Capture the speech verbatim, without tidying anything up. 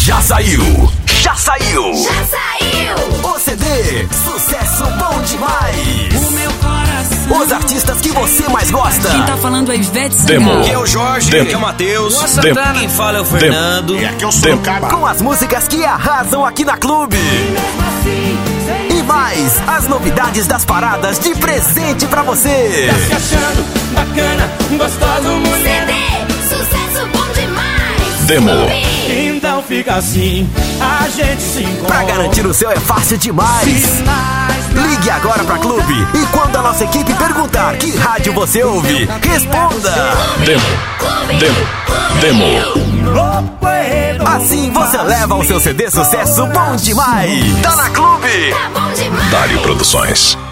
Já saiu, já saiu, Já saiu. o C D, sucesso bom demais. O meu coração. Os artistas que você mais gosta. Quem tá falando é Ivete Demo. Sangalo. Aqui é o Jorge, Demo. aqui é o Matheus. Boa Santana. Quem fala é o Fernando. E aqui eu sou o Caba. Com as músicas que arrasam aqui na Clube. E mais, as novidades das paradas de presente pra você. Se achando bacana, gostoso, mulher. C D, sucesso bom demais. Demo. Clube. Então fica assim, a gente se encontra. Pra garantir o seu é fácil demais. Ligue agora pra Clube e quando a nossa equipe perguntar que rádio você ouve, responda. Demo. Demo. Demo. Assim você leva o seu C D sucesso bom demais. Tá na Clube. Tá bom demais. Dário Produções.